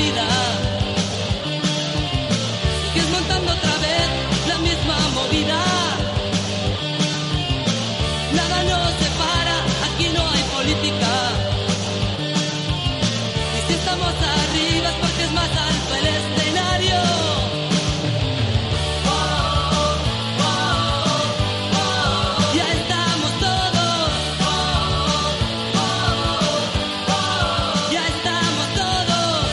vida. Sigues montando otra vez la misma movida. Nada nos separa, aquí no hay política. Y si estamos arriba es porque es más alto el escenario. Ya estamos todos. Ya estamos todos.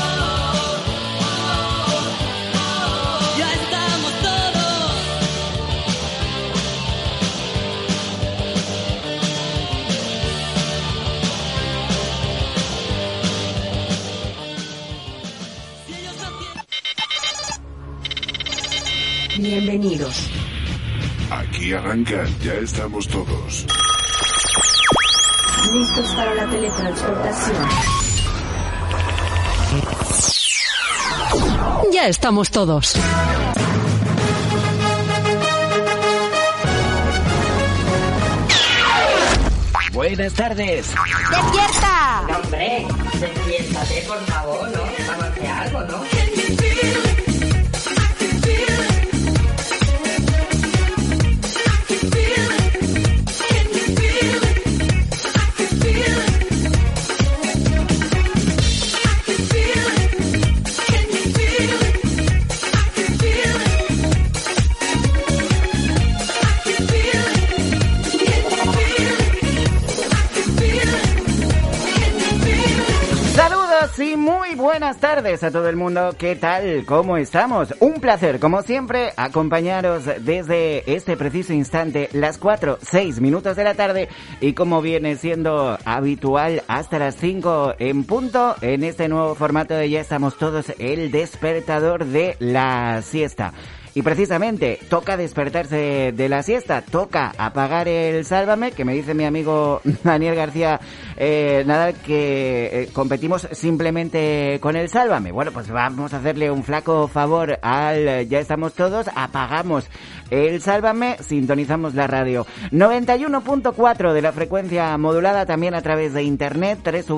Ya estamos todos. Si ellos no tienen... Bienvenidos. Aquí arranca, ya estamos todos. Listos para la teletransportación. Ya estamos todos. Buenas tardes. ¡Despierta! No, hombre, despiértate, por favor, ¿no? Vamos a hacer algo, ¿no? Saludos y muy buenas tardes a todo el mundo. ¿Qué tal? ¿Cómo estamos? Un placer, como siempre, acompañaros desde este preciso instante, las 4:06 de la tarde, y como viene siendo habitual, hasta las 5 en punto, en este nuevo formato de Ya estamos todos, el despertador de la siesta. Y precisamente toca despertarse de la siesta, toca apagar el Sálvame, que me dice mi amigo Daniel García Nadal que competimos simplemente con el Sálvame. Bueno, pues vamos a hacerle un flaco favor al Ya estamos todos, apagamos el Sálvame, sintonizamos la radio 91.4 de la frecuencia modulada, también a través de internet,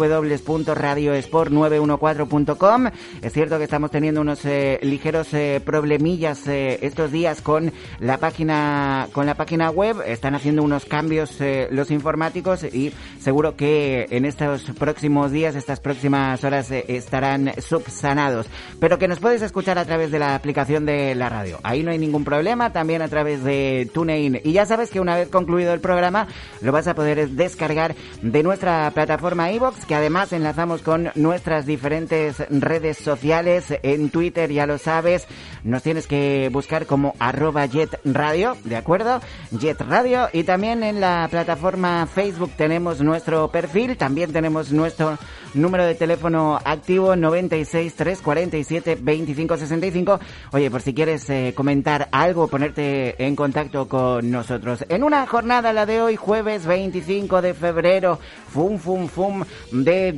www.radiosport914.com. Es cierto que estamos teniendo unos ligeros problemillas estos días con la página web. Están haciendo unos cambios los informáticos y seguro que en estos próximos días, estas próximas horas estarán subsanados, pero que nos puedes escuchar a través de la aplicación de la radio, ahí no hay ningún problema, también a través de TuneIn, y ya sabes que una vez concluido el programa lo vas a poder descargar de nuestra plataforma iVoox, que además enlazamos con nuestras diferentes redes sociales. En Twitter, ya lo sabes, nos tienes que buscar como @JetRadio, ¿de acuerdo? JetRadio. Y también en la plataforma Facebook tenemos nuestro perfil, también tenemos nuestro número de teléfono activo, 96 347 2565. Oye, por si quieres comentar algo, ponerte en contacto con nosotros. En una jornada, la de hoy, jueves 25 de febrero, fum de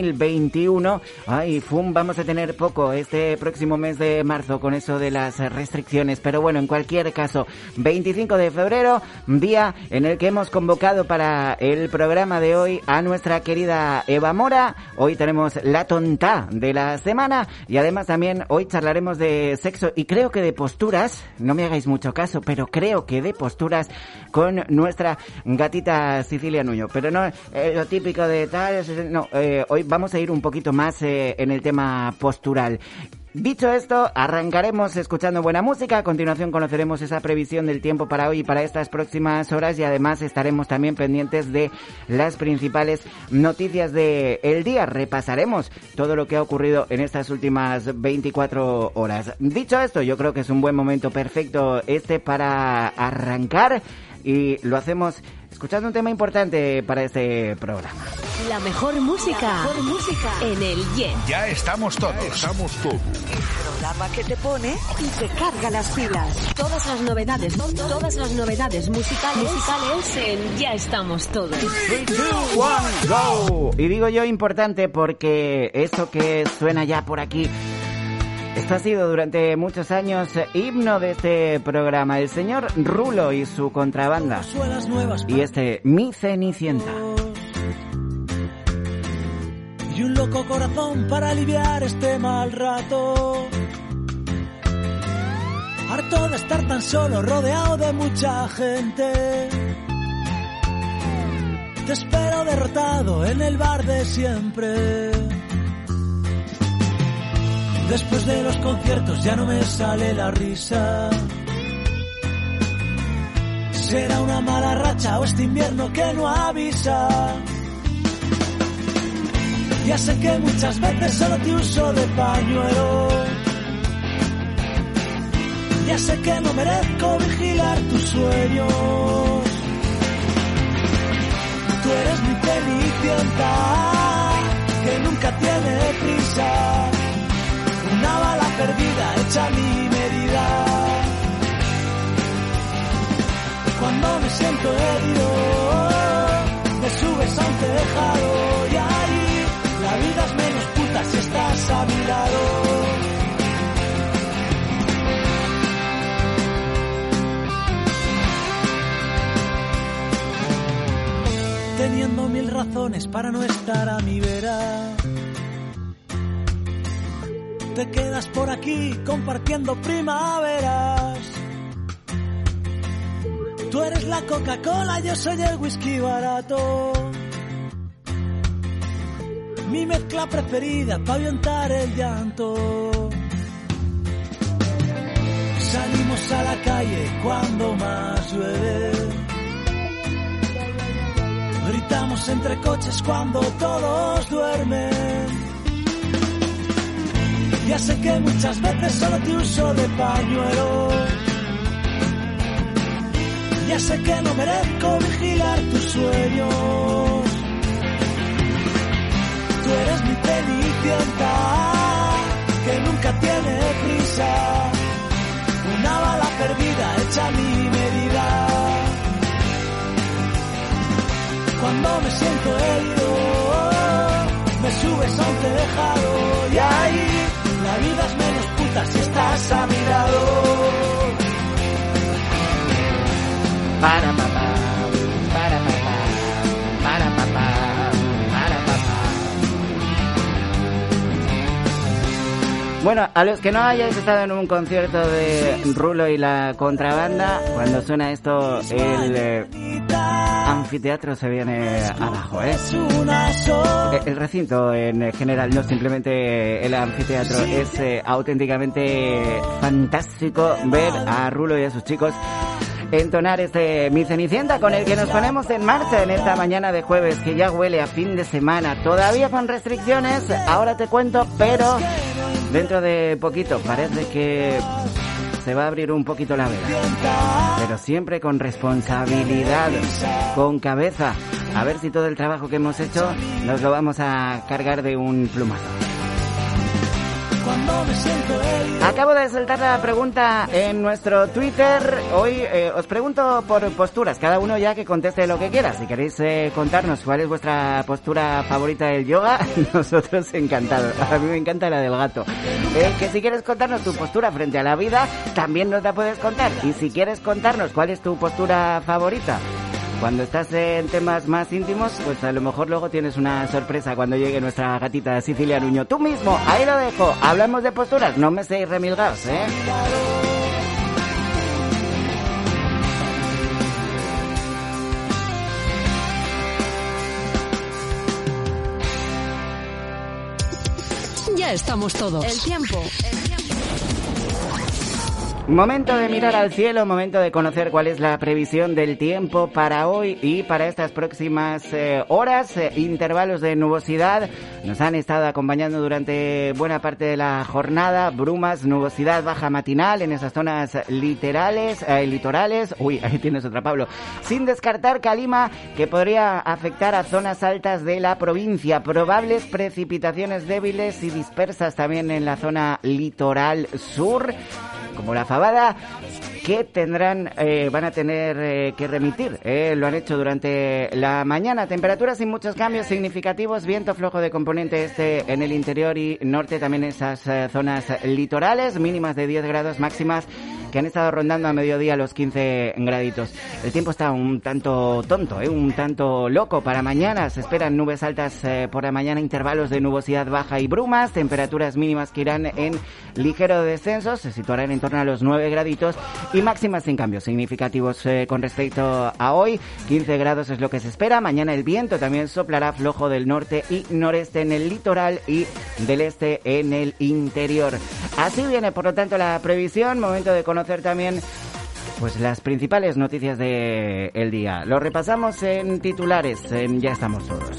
2021. Ay, vamos a tener poco este próximo mes de marzo con eso de las restricciones, pero bueno, en cualquier caso, 25 de febrero, día en el que hemos convocado para el programa de hoy a nuestra querida Eva Mora. Hoy tenemos la tonta de la semana y además también hoy charlaremos de sexo y creo que de posturas, no me hagáis mucho caso, pero creo que de posturas con nuestra gatita Cecilia Nuño, pero no lo típico de tal, no, hoy vamos a ir un poquito más en el tema postural. Dicho esto, arrancaremos escuchando buena música. A continuación conoceremos esa previsión del tiempo para hoy y para estas próximas horas, y además estaremos también pendientes de las principales noticias del día. Repasaremos todo lo que ha ocurrido en estas últimas 24 horas. Dicho esto, yo creo que es un buen momento perfecto para arrancar, y lo hacemos escuchando un tema importante para este programa. La mejor música en el Yen. Ya estamos todos. El programa que te pone y te carga las pilas. Todas las novedades musicales en Ya estamos todos. 3, 2, 1, go. Y digo yo importante porque esto que suena ya por aquí, esto ha sido durante muchos años himno de este programa, el señor Rulo y su contrabanda. Y Mi Cenicienta. Y un loco tengo corazón para aliviar este mal rato. Harto de estar tan solo, rodeado de mucha gente. Te espero derrotado en el bar de siempre. Después de los conciertos ya no me sale la risa. Será una mala racha o este invierno que no avisa. Ya sé que muchas veces solo te uso de pañuelo. Ya sé que no merezco vigilar tus sueños. Tú eres mi cenicienta, que nunca tiene prisa. Una bala perdida hecha a mi medida. Cuando me siento herido, me subes a un tejado y ahí la vida es menos puta si estás a mi lado. Teniendo mil razones para no estar a mi vera, te quedas por aquí compartiendo primaveras. Tú eres la Coca-Cola, yo soy el whisky barato. Mi mezcla preferida para ahuyentar el llanto. Salimos a la calle cuando más llueve. Gritamos entre coches cuando todos duermen. Ya sé que muchas veces solo te uso de pañuelo. Ya sé que no merezco vigilar tus sueños. Tú eres mi cenicienta, que nunca tiene prisa. Una bala perdida hecha a mi medida. Cuando me siento herido, me subes a un tejado y ahí la vida es menos puta si estás a mi lado. Para papá, para papá, para papá, para papá. Bueno, a los que no hayáis estado en un concierto de Rulo y la Contrabanda, cuando suena esto, el anfiteatro se viene abajo, ¿eh? El recinto en general, no simplemente el anfiteatro, es auténticamente fantástico ver a Rulo y a sus chicos entonar este Mi Cenicienta, con el que nos ponemos en marcha en esta mañana de jueves, que ya huele a fin de semana, todavía con restricciones, ahora te cuento, pero dentro de poquito parece que se va a abrir un poquito la veda, pero siempre con responsabilidad, con cabeza, a ver si todo el trabajo que hemos hecho nos lo vamos a cargar de un plumazo. Acabo de soltar la pregunta en nuestro Twitter. Hoy os pregunto por posturas, cada uno ya que conteste lo que quiera. Si queréis contarnos cuál es vuestra postura favorita del yoga, nosotros encantados. A mí me encanta la del gato. Que si quieres contarnos tu postura frente a la vida, también nos la puedes contar. Y si quieres contarnos cuál es tu postura favorita cuando estás en temas más íntimos, pues a lo mejor luego tienes una sorpresa cuando llegue nuestra gatita Sicilia Nuño. Tú mismo, ahí lo dejo. Hablamos de posturas, no me seáis remilgados, ¿eh? Ya estamos todos. El tiempo. Momento de mirar al cielo, momento de conocer cuál es la previsión del tiempo para hoy y para estas próximas horas. Intervalos de nubosidad nos han estado acompañando durante buena parte de la jornada. Brumas, nubosidad baja matinal en esas zonas litorales. Uy, ahí tienes otra, Pablo. Sin descartar calima que podría afectar a zonas altas de la provincia. Probables precipitaciones débiles y dispersas también en la zona litoral sur, como la Fabada, que van a tener que remitir. Lo han hecho durante la mañana. Temperaturas sin muchos cambios significativos, viento flojo de componente este en el interior y norte, también esas zonas litorales, mínimas de 10 grados, máximas que han estado rondando a mediodía los 15 graditos. El tiempo está un tanto tonto, un tanto loco para mañana. Se esperan nubes altas por la mañana, intervalos de nubosidad baja y brumas, temperaturas mínimas que irán en ligero descenso, se situarán en torno a los 9 graditos y máximas sin cambios significativos con respecto a hoy. 15 grados es lo que se espera. Mañana el viento también soplará flojo del norte y noreste en el litoral y del este en el interior. Así viene, por lo tanto, la previsión. Momento de conocer también pues las principales noticias del día. Lo repasamos en titulares, en Ya estamos todos.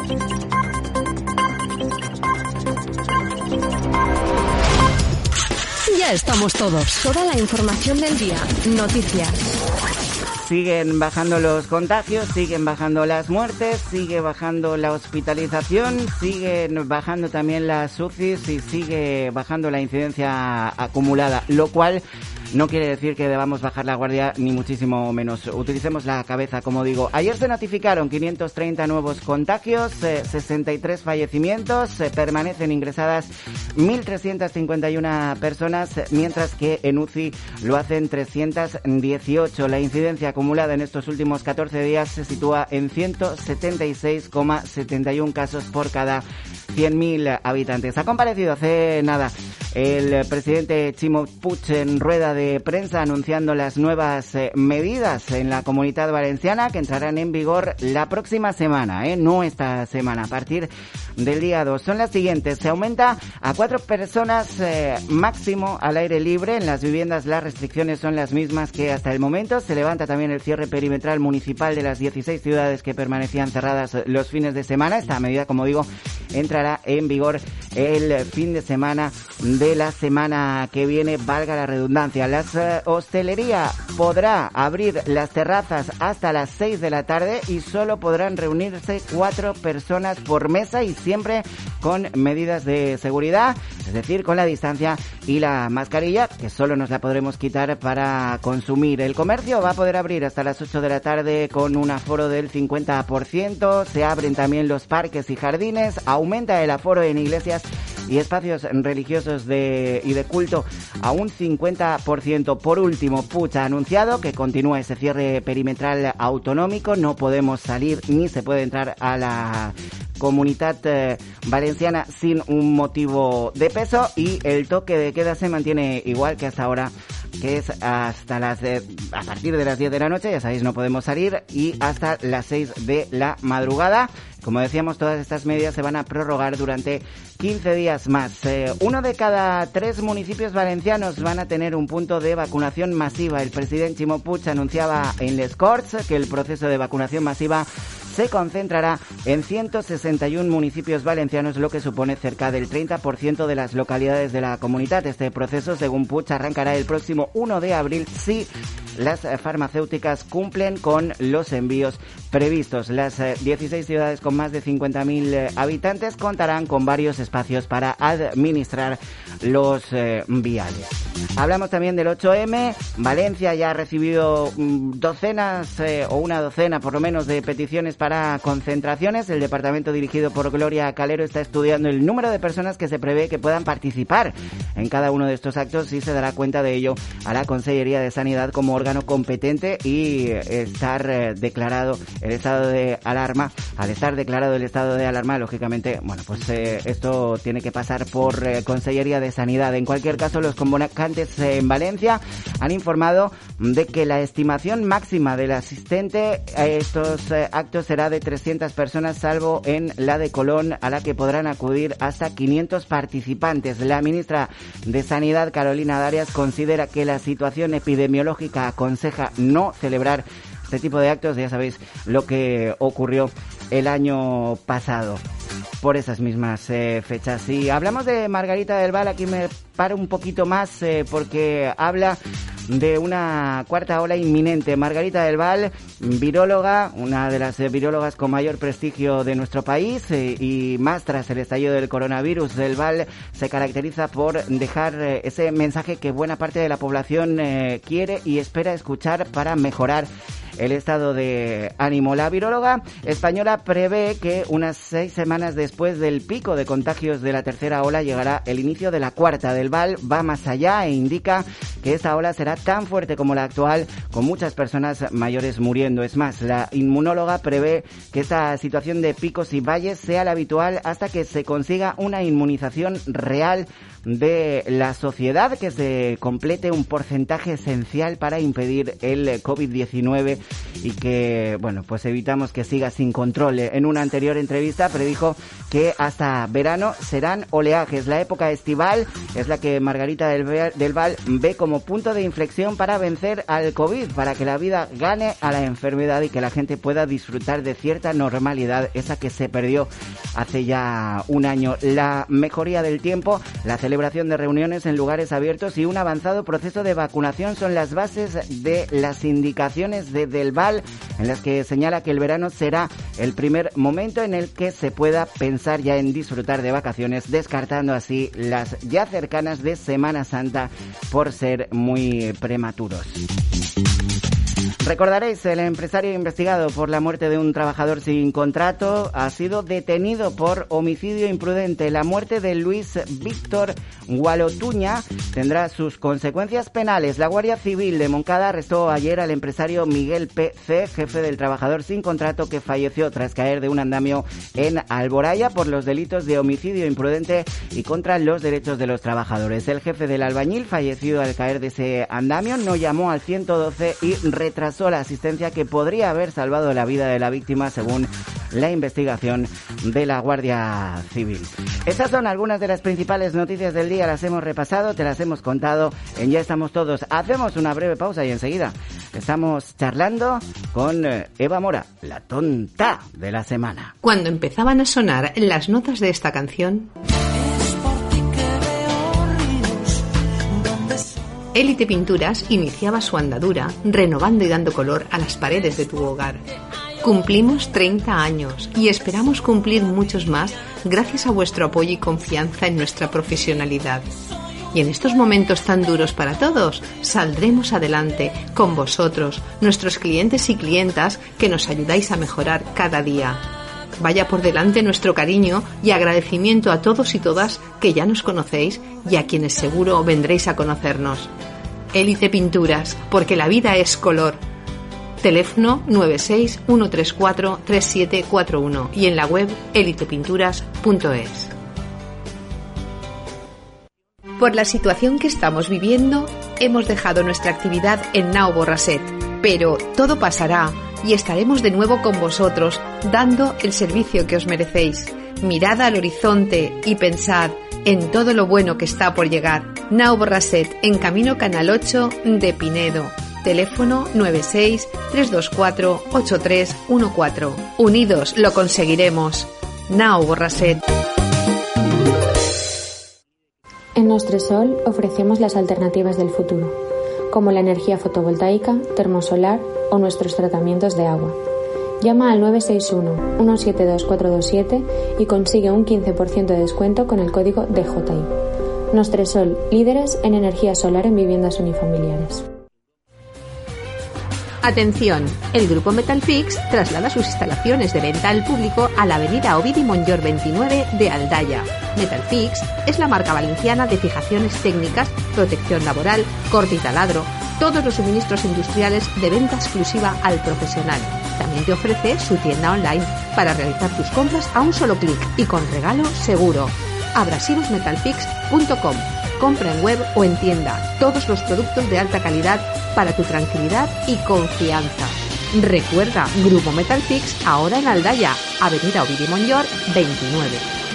Ya estamos todos. Toda la información del día. Noticias. Siguen bajando los contagios, siguen bajando las muertes, sigue bajando la hospitalización, siguen bajando también las UCIs y sigue bajando la incidencia acumulada, lo cual no quiere decir que debamos bajar la guardia ni muchísimo menos. Utilicemos la cabeza, como digo. Ayer se notificaron 530 nuevos contagios, 63 fallecimientos, permanecen ingresadas 1.351 personas, mientras que en UCI lo hacen 318. La incidencia acumulada en estos últimos 14 días se sitúa en 176,71 casos por cada 100.000 habitantes. Ha comparecido hace nada el presidente Chimo Puig en rueda de prensa anunciando las nuevas medidas en la Comunitat Valenciana que entrarán en vigor la próxima semana, no esta semana, a partir del día 2. Son las siguientes: se aumenta a 4 personas máximo al aire libre. En las viviendas las restricciones son las mismas que hasta el momento. Se levanta también el cierre perimetral municipal de las 16 ciudades que permanecían cerradas los fines de semana. Esta medida, como digo, entrará en vigor el fin de semana de la semana que viene, valga la redundancia. La hostelería podrá abrir las terrazas hasta las 6 de la tarde y solo podrán reunirse 4 personas por mesa y siempre con medidas de seguridad, es decir, con la distancia y la mascarilla, que solo nos la podremos quitar para consumir. El comercio va a poder abrir hasta las 8 de la tarde con un aforo del 50%. Se abren también los parques y jardines, aumenta el aforo en iglesias y espacios religiosos y de culto a un 50%. Por último, Puig ha anunciado que continúa ese cierre perimetral autonómico. No podemos salir ni se puede entrar a la Comunitat Valenciana sin un motivo de peso, y el toque de queda se mantiene igual que hasta ahora, que es hasta a partir de las 10 de la noche, ya sabéis, no podemos salir, y hasta las 6 de la madrugada. Como decíamos, todas estas medidas se van a prorrogar durante 15 días más. 1 de cada 3 municipios valencianos van a tener un punto de vacunación masiva. El presidente Chimo Puig anunciaba en Les Corts que el proceso de vacunación masiva se concentrará en 161 municipios valencianos, lo que supone cerca del 30% de las localidades de la comunidad. Este proceso, según Puig, arrancará el próximo 1 de abril si las farmacéuticas cumplen con los envíos previstos. Las 16 ciudades con más de 50.000 habitantes contarán con varios espacios para administrar los viales. Hablamos también del 8M. Valencia ya ha recibido docenas o una docena por lo menos de peticiones para concentraciones. El departamento dirigido por Gloria Calero está estudiando el número de personas que se prevé que puedan participar en cada uno de estos actos y se dará cuenta de ello a la Consellería de Sanidad como órgano competente, y estar declarado el estado de alarma. Al estar declarado el estado de alarma, lógicamente, bueno, pues esto tiene que pasar por Consellería de Sanidad. En cualquier caso, los convocantes en Valencia han informado de que la estimación máxima del asistente a estos actos será de 300 personas, salvo en la de Colón, a la que podrán acudir hasta 500 participantes. La ministra de Sanidad, Carolina Darias, considera que la situación epidemiológica aconseja no celebrar este tipo de actos. Ya sabéis lo que ocurrió el año pasado por esas mismas fechas. Y hablamos de Margarita del Val. Aquí me paro un poquito más porque habla de una cuarta ola inminente. Margarita del Val, viróloga, una de las virólogas con mayor prestigio de nuestro país, y más tras el estallido del coronavirus. Del Val se caracteriza por dejar ese mensaje que buena parte de la población quiere y espera escuchar para mejorar el estado de ánimo. La viróloga española prevé que unas 6 semanas después del pico de contagios de la tercera ola llegará el inicio de la cuarta. Del Val va más allá e indica que esta ola será tan fuerte como la actual, con muchas personas mayores muriendo. Es más, la inmunóloga prevé que esta situación de picos y valles sea la habitual hasta que se consiga una inmunización real de la sociedad, que se complete un porcentaje esencial para impedir el COVID-19 y que, bueno, pues evitamos que siga sin control. En una anterior entrevista predijo que hasta verano serán oleajes. La época estival es la que Margarita del Val ve como punto de inflexión para vencer al COVID, para que la vida gane a la enfermedad y que la gente pueda disfrutar de cierta normalidad, esa que se perdió hace ya un año. La mejoría del tiempo, la celebración de reuniones en lugares abiertos y un avanzado proceso de vacunación son las bases de las indicaciones de Del Val, en las que señala que el verano será el primer momento en el que se pueda pensar ya en disfrutar de vacaciones, descartando así las ya cercanas de Semana Santa por ser muy prematuros. Recordaréis, el empresario investigado por la muerte de un trabajador sin contrato ha sido detenido por homicidio imprudente. La muerte de Luis Víctor Gualotuña tendrá sus consecuencias penales. La Guardia Civil de Moncada arrestó ayer al empresario Miguel P.C., jefe del trabajador sin contrato que falleció tras caer de un andamio en Alboraya por los delitos de homicidio imprudente y contra los derechos de los trabajadores. El jefe del albañil, fallecido al caer de ese andamio, no llamó al 112 y retrasó la asistencia que podría haber salvado la vida de la víctima, según la investigación de la Guardia Civil. Estas son algunas de las principales noticias del día. Las hemos repasado, te las hemos contado en Ya Estamos Todos. Hacemos una breve pausa y enseguida estamos charlando con Eva Mora, la tonta de la semana. Cuando empezaban a sonar las notas de esta canción, Élite Pinturas iniciaba su andadura renovando y dando color a las paredes de tu hogar. Cumplimos 30 años y esperamos cumplir muchos más gracias a vuestro apoyo y confianza en nuestra profesionalidad. Y en estos momentos tan duros para todos, saldremos adelante con vosotros, nuestros clientes y clientas, que nos ayudáis a mejorar cada día. Vaya por delante nuestro cariño y agradecimiento a todos y todas que ya nos conocéis y a quienes seguro vendréis a conocernos. Élite Pinturas, porque la vida es color. Teléfono 96 134 3741 y en la web elitepinturas.es. Por la situación que estamos viviendo, hemos dejado nuestra actividad en Nao Borraset, pero todo pasará y estaremos de nuevo con vosotros, dando el servicio que os merecéis. Mirad al horizonte y pensad en todo lo bueno que está por llegar. Nao Borraset, en Camino Canal 8 de Pinedo. Teléfono 96 324 8314. Unidos lo conseguiremos. Nao Borraset. En Nostresol ofrecemos las alternativas del futuro, como la energía fotovoltaica, termosolar o nuestros tratamientos de agua. Llama al 961-172-427 y consigue un 15% de descuento con el código DJI. Nostresol, líderes en energía solar en viviendas unifamiliares. Atención, el grupo Metalfix traslada sus instalaciones de venta al público a la avenida Ovidi Montllor 29 de Aldaya. Metalfix es la marca valenciana de fijaciones técnicas, protección laboral, corte y taladro, todos los suministros industriales de venta exclusiva al profesional. También te ofrece su tienda online para realizar tus compras a un solo clic y con regalo seguro. Abrasivosmetalfix.com. Compra en web o en tienda todos los productos de alta calidad para tu tranquilidad y confianza. Recuerda, Grupo Metalfix, ahora en Aldaya, avenida Ovidi Montllor 29.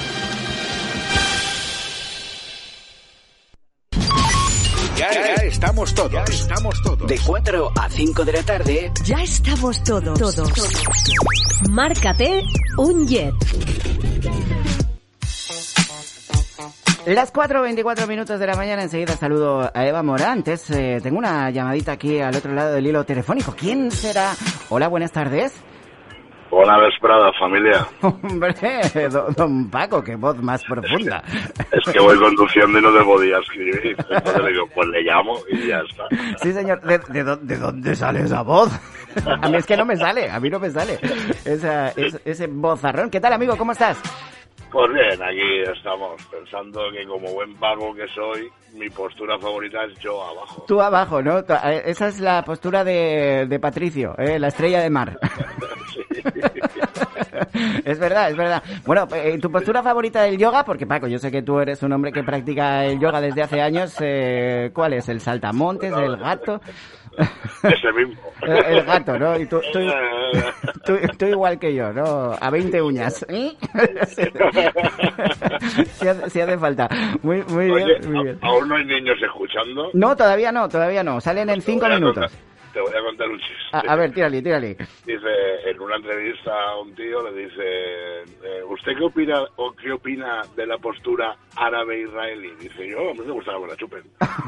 Ya estamos todos. Ya estamos todos. De 4 a 5 de la tarde. Ya estamos todos. Márcate un jet. Las 4:24 minutos de la mañana, enseguida saludo a Eva Mora. Antes tengo una llamadita aquí al otro lado del hilo telefónico. ¿Quién será? Hola, buenas tardes. Buena vesprada, familia. Hombre, don Paco, qué voz más profunda. Es que voy conduciendo y no te podía escribir. Entonces le digo, pues le llamo y ya está. Sí, señor. ¿De dónde sale esa voz? A mí es que no me sale, ese vozarrón. ¿Qué tal, amigo? ¿Cómo estás? Pues bien, aquí estamos pensando que como buen pago que soy, mi postura favorita es yo abajo. Tú abajo, ¿no? Esa es la postura de Patricio, la estrella de mar. Sí. Es verdad. Bueno, tu postura favorita del yoga, porque Paco, yo sé que tú eres un hombre que practica el yoga desde hace años, ¿cuál es? ¿El saltamontes, el gato? Ese mismo. El gato, ¿no? Y tú igual que yo, ¿no? A 20 uñas. Si hace falta. Muy Oye, bien. ¿Aún no hay niños escuchando? No, todavía no. Salen en 5 minutos. Te voy a contar un chiste. A ver, tírale. Dice, en una entrevista a un tío, le dice, ¿usted qué opina de la postura árabe-israelí? Dice, yo, a mí me gusta que me la chupen.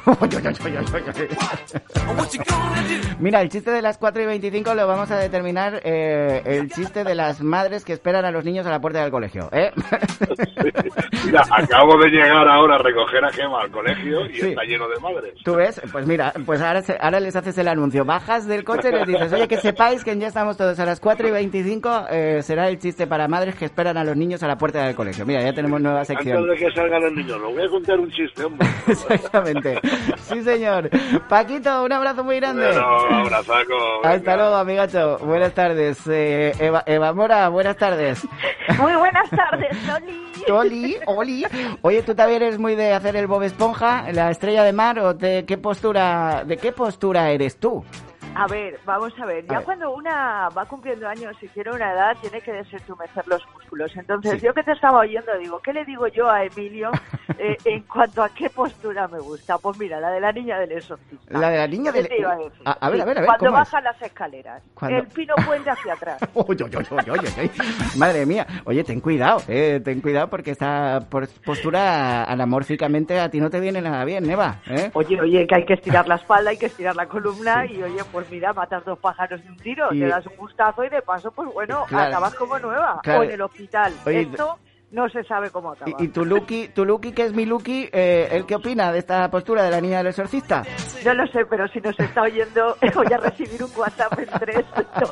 Mira, el chiste de las 4:25 lo vamos a determinar el chiste de las madres que esperan a los niños a la puerta del colegio, ¿eh? Mira, acabo de llegar ahora a recoger a Gemma al colegio y está lleno de madres. ¿Tú ves? Pues mira, pues ahora les haces el anuncio. Bajas del coche y les dices, oye, que sepáis que ya estamos todos a las 4:25, será el chiste para madres que esperan a los niños a la puerta del colegio. Mira, ya tenemos nueva sección. Antes de que salgan los niños, lo voy a contar un chiste, hombre. Exactamente. Sí, señor. Paquito, un abrazo muy grande. Bueno, abrazaco. Hasta luego, amigacho. Buenas tardes. Eva Mora, buenas tardes. Muy buenas tardes, Oli. Oli. Oye, ¿tú también eres muy de hacer el Bob Esponja, la estrella de mar, o de qué postura eres tú? A ver, vamos a ver. Ya cuando una va cumpliendo años y tiene una edad, tiene que desentumecer los músculos. Entonces, yo que te estaba oyendo, digo, ¿qué le digo yo a Emilio en cuanto a qué postura me gusta? Pues mira, la de la niña del exorcista. La de la niña del... A ver. Cuando bajan las escaleras. El pino puente hacia atrás. Oye. Madre mía. Oye, ten cuidado porque esta postura anamórficamente a ti no te viene nada bien, Eva, ¿eh? Oye, que hay que estirar la espalda, hay que estirar la columna y, oye, pues mira, matas 2 pájaros de un tiro, te das un gustazo y de paso, pues bueno, acabas como nueva. Claro. O en el hospital. Oye, esto no se sabe cómo acaba. ¿Y tu Lucky, que es mi Lucky, él qué opina de esta postura de la niña del exorcista? No lo sé, pero si nos está oyendo, voy a recibir un WhatsApp en 3, 2.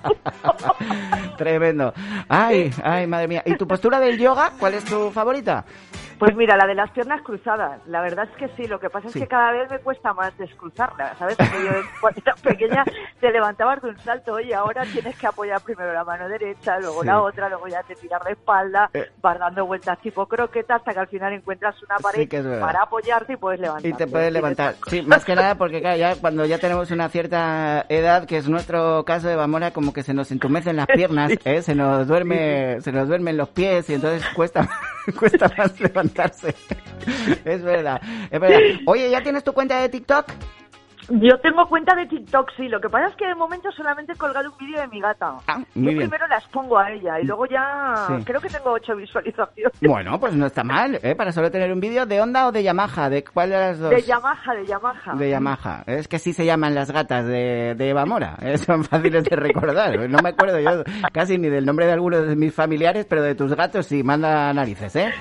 Tremendo. Ay, madre mía. ¿Y tu postura del yoga, cuál es tu favorita? Pues mira, la de las piernas cruzadas. La verdad es que sí, lo que pasa es que cada vez me cuesta más descruzarlas, ¿sabes? Porque yo cuando era pequeña te levantabas de un salto y ahora tienes que apoyar primero la mano derecha, luego la otra, luego ya te tiras de espalda, vas dando vueltas tipo croqueta hasta que al final encuentras una pared para apoyarte y puedes levantarte. Y te puedes levantar. Sí, más que nada porque claro, ya cuando ya tenemos una cierta edad, que es nuestro caso de Bamora, como que se nos entumecen las piernas, se nos duermen los pies y entonces cuesta más levantarse. Es verdad. Oye, ¿ya tienes tu cuenta de TikTok? Yo tengo cuenta de TikTok, sí. Lo que pasa es que de momento solamente he colgado un vídeo de mi gata. Yo primero las pongo a ella y luego ya creo que tengo 8 visualizaciones. Bueno, pues no está mal, para solo tener un vídeo. ¿De Honda o de Yamaha? ¿De cuál de las dos? De Yamaha. Es que sí se llaman las gatas de Eva Mora. Son fáciles de recordar. No me acuerdo yo casi ni del nombre de algunos de mis familiares, pero de tus gatos sí, manda narices, ¿eh?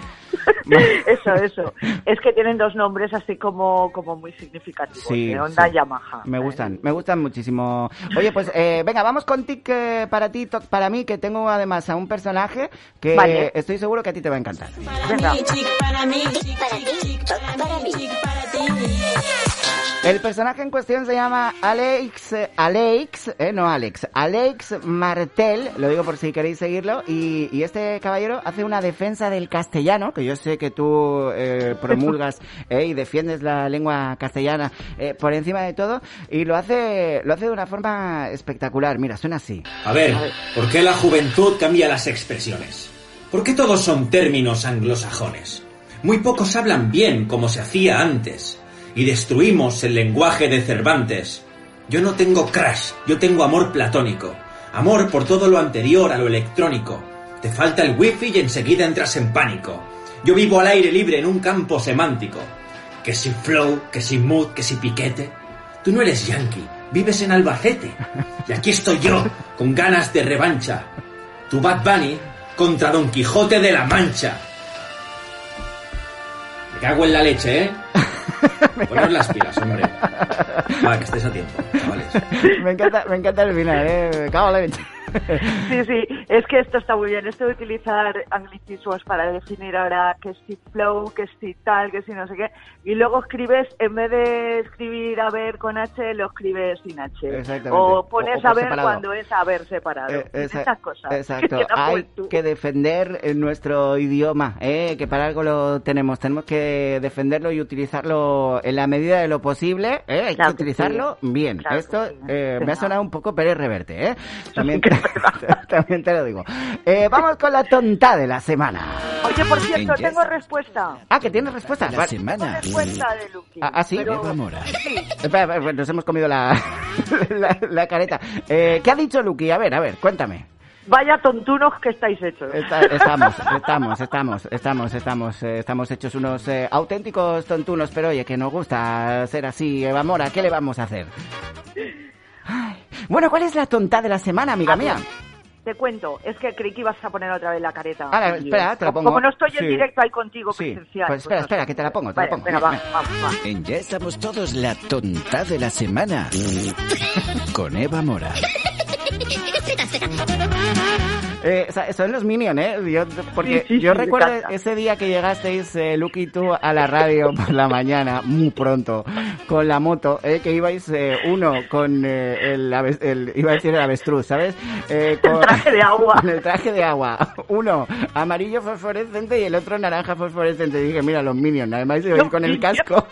Eso. Es que tienen 2 nombres así como muy significativos. Sí, Honda y Yamaha. Me gustan muchísimo. Oye, pues venga, vamos con Tic para ti, Toc para mí, que tengo además a un personaje que estoy seguro que a ti te va a encantar. Venga. El personaje en cuestión se llama Alex Martel, lo digo por si queréis seguirlo, y este caballero hace una defensa del castellano, que yo sé que tú promulgas y defiendes la lengua castellana por encima de todo, y lo hace de una forma espectacular. Mira, suena así. A ver, ¿por qué la juventud cambia las expresiones? ¿Por qué todos son términos anglosajones? Muy pocos hablan bien como se hacía antes. Y destruimos el lenguaje de Cervantes. Yo no tengo crush, yo tengo amor platónico. Amor por todo lo anterior a lo electrónico. Te falta el wifi y enseguida entras en pánico. Yo vivo al aire libre en un campo semántico. Que si flow, que si mood, que si piquete. Tú no eres yankee, vives en Albacete. Y aquí estoy yo, con ganas de revancha. Tu Bad Bunny contra Don Quijote de la Mancha. Me cago en la leche, ¿eh? Poneros las pilas, hombre. Va, que estés a tiempo, chavales. Me encanta el final, Me cago en la leche. Sí, es que esto está muy bien. Esto de utilizar anglicismos para definir ahora que si flow, que si tal, que si no sé qué. Y luego escribes, en vez de escribir a ver con H, lo escribes sin H. Exactamente. O pones a ver separado. cuando es a ver separado. Esas cosas. Exacto. Hay que defender nuestro idioma, que para algo lo tenemos. Tenemos que defenderlo y utilizarlo en la medida de lo posible. Hay que utilizarlo bien. Claro Esto sí. me ha sonado un poco Pérez Reverte, También te lo digo. Vamos con la tonta de la semana. Oye, por cierto, tengo respuesta. ¿Que tienes respuesta? La semana. Respuesta de Luqui. ¿Sí? Pero... Sí. Espera, nos hemos comido la careta. ¿Qué ha dicho Luqui? A ver, cuéntame. Vaya tontunos que estáis hechos. Estamos hechos unos auténticos tontunos, pero oye, que nos gusta ser así. Eva Mora, ¿qué le vamos a hacer? Ay. Bueno, ¿cuál es la tonta de la semana, amiga mía? Te cuento, es que creí que ibas a poner otra vez la careta. Ahora, espera, te la pongo. Como no estoy en directo ahí contigo presencial. Pues espera, que te la pongo. Venga, va. En Ya estamos todos, la tonta de la semana. Con Eva Mora. Son los Minions, porque yo recuerdo ese día que llegasteis, Luqui y tú, a la radio por la mañana, muy pronto, con la moto, que ibais uno con iba a decir el avestruz, ¿sabes? Con el traje de agua. Con el traje de agua. Uno amarillo fosforescente y el otro naranja fosforescente. Y dije, mira, los Minions, además ibais con el casco.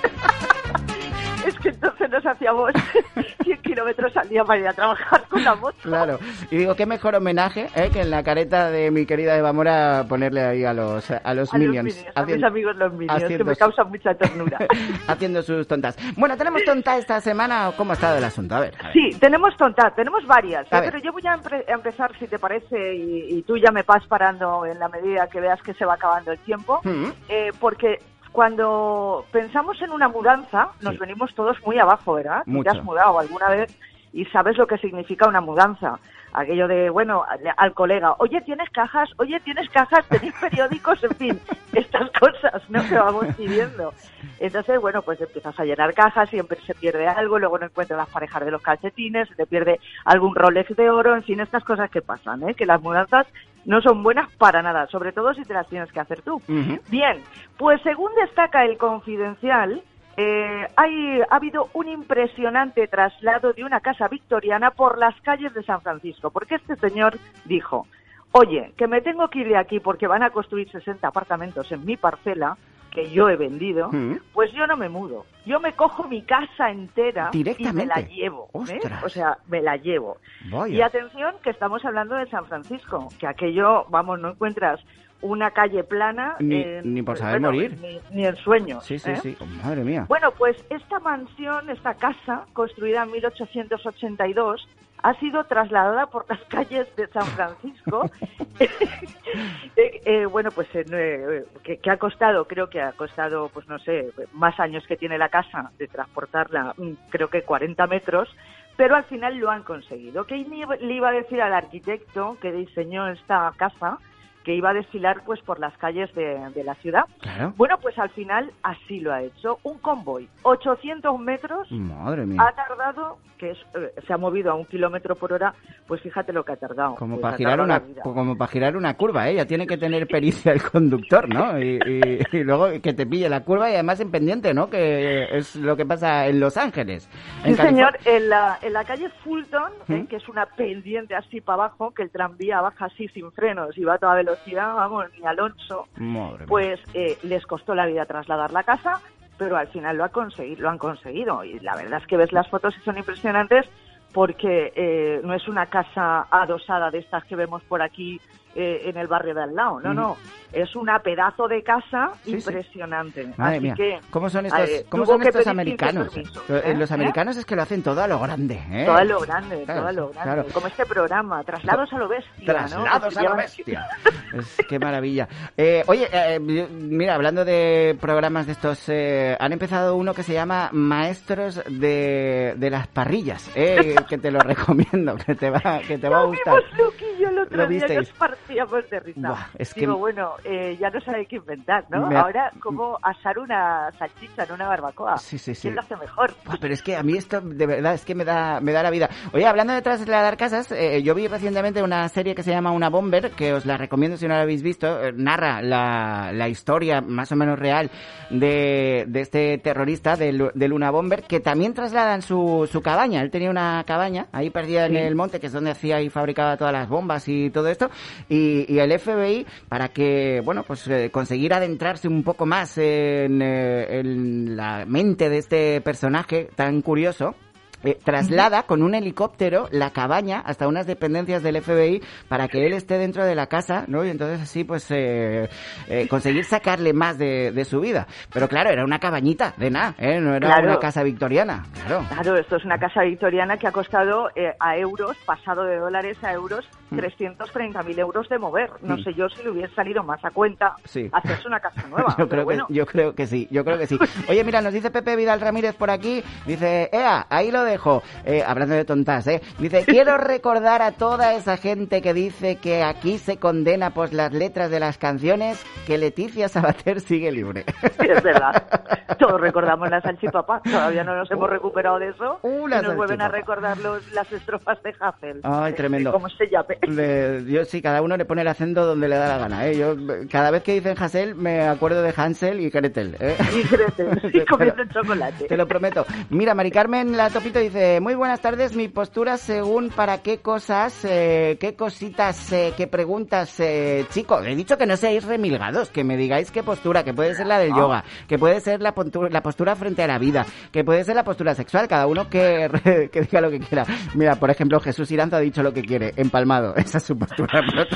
Es que entonces nos hacíamos 100 kilómetros al día para ir a trabajar con la moto. Claro. Y digo, qué mejor homenaje que en la careta de mi querida Eva Mora ponerle ahí a los Minions. A mis amigos los Minions, que me causan mucha ternura. Haciendo sus tontas. Bueno, ¿tenemos tonta esta semana o cómo ha estado el asunto? A ver. Sí, tenemos tonta, tenemos varias. Pero yo voy a empezar, si te parece, y tú ya me vas parando en la medida que veas que se va acabando el tiempo, porque... Cuando pensamos en una mudanza, nos venimos todos muy abajo, ¿verdad? Mucho. Te has mudado alguna vez y sabes lo que significa una mudanza. Aquello de, bueno, al colega, oye, ¿tienes cajas? ¿Tenéis periódicos? En fin, estas cosas, ¿no?, que vamos pidiendo. Entonces, bueno, pues empiezas a llenar cajas, siempre se pierde algo, luego no encuentras las parejas de los calcetines, se te pierde algún Rolex de oro, en fin, estas cosas que pasan, que las mudanzas no son buenas para nada, sobre todo si te las tienes que hacer tú. Bien, pues según destaca El Confidencial, ha habido un impresionante traslado de una casa victoriana por las calles de San Francisco, porque este señor dijo, oye, que me tengo que ir de aquí porque van a construir 60 apartamentos en mi parcela, que yo he vendido, pues yo no me mudo. Yo me cojo mi casa entera y me la llevo. O sea, me la llevo. Vaya. Y atención, que estamos hablando de San Francisco, que aquello, vamos, no encuentras una calle plana ni por saber morir, ni en sueños. Sí. Oh, madre mía. Bueno, pues esta mansión, esta casa, construida en 1882, ha sido trasladada por las calles de San Francisco. Bueno, pues que ha costado, creo que ha costado, pues no sé, más años que tiene la casa de transportarla, creo que 40 metros, pero al final lo han conseguido. ¿Qué le iba a decir al arquitecto que diseñó esta casa? Que iba a desfilar pues por las calles de la ciudad. Claro. Bueno, pues al final así lo ha hecho. Un convoy, 800 metros, madre mía, ha tardado, que se ha movido a 1 kilómetro por hora, pues fíjate lo que ha tardado. Como pues para girar una curva, ya tiene que tener pericia el conductor, ¿no? Y luego que te pille la curva y además en pendiente, ¿no? Que es lo que pasa en Los Ángeles. Sí, señor, en la calle Fulton, que es una pendiente así para abajo, que el tranvía baja así sin frenos y va a toda velocidad, vamos, ni Alonso, pues les costó la vida trasladar la casa, pero al final lo han conseguido. Y la verdad es que ves las fotos y son impresionantes, porque no es una casa adosada de estas que vemos por aquí en el barrio de al lado, no, es una pedazo de casa impresionante. Madre Así mía. que ¿Cómo son estos americanos? Los americanos es que lo hacen todo a lo grande, Todo a lo grande, claro. Como este programa, Traslados a lo bestia. Traslados a lo bestia. Qué maravilla. Oye, mira, hablando de programas de estos, han empezado uno que se llama Maestros de las Parrillas, que te lo recomiendo, que te va a gustar. Luqui, yo lo otro día visteis? nos partíamos de risa. Buah, es Digo, que... bueno, ya no sabe qué inventar, ¿no? Ahora, ¿cómo asar una salchicha en una barbacoa? Sí. ¿Quién lo hace mejor? Buah, pero es que a mí esto, de verdad, es que me da la vida. Oye, hablando de trasladar casas, yo vi recientemente una serie que se llama Una Bomber, que os la recomiendo si no la habéis visto. Narra la historia más o menos real de este terrorista, del Una Bomber, que también trasladan su cabaña. Él tenía una cabaña ahí perdida en el monte, que es donde hacía y fabricaba todas las bombas y todo esto, y el FBI, para que, bueno, pues conseguir adentrarse un poco más en la mente de este personaje tan curioso, traslada con un helicóptero la cabaña hasta unas dependencias del FBI para que él esté dentro de la casa, ¿no? Y entonces así, pues, conseguir sacarle más de su vida. Pero claro, era una cabañita de nada, no era una casa victoriana. Claro, esto es una casa victoriana que ha costado a euros, pasado de dólares a euros, 330.000 euros de mover. No sé yo si le hubiese salido más a cuenta hacerse una casa nueva. Yo creo que sí. Oye, mira, nos dice Pepe Vidal Ramírez por aquí, dice, ahí lo dejo, hablando de tontas, dice, quiero recordar a toda esa gente que dice que aquí se condena por las letras de las canciones, que Leticia Sabater sigue libre. Sí, es verdad. Todos recordamos la salchipapa, todavía no nos hemos recuperado de eso, y nos vuelven a recordar las estrofas de Hassel. Ay, tremendo. ¿Cómo se llame? Yo sí, cada uno le pone el acento donde le da la gana, Yo cada vez que dicen Hassel me acuerdo de Hansel y Gretel, Y Gretel, comiendo chocolate. Te lo prometo. Mira, Mari Carmen La Topito dice, muy buenas tardes, mi postura según para qué cosas, qué cositas, qué preguntas, chicos, he dicho que no seáis remilgados, que me digáis qué postura, que puede ser la del yoga, que puede ser la postura frente a la vida, que puede ser la postura sexual, cada uno que diga lo que quiera. Mira, por ejemplo, Jesús Iranzo ha dicho lo que quiere, empalmado, esa es su postura.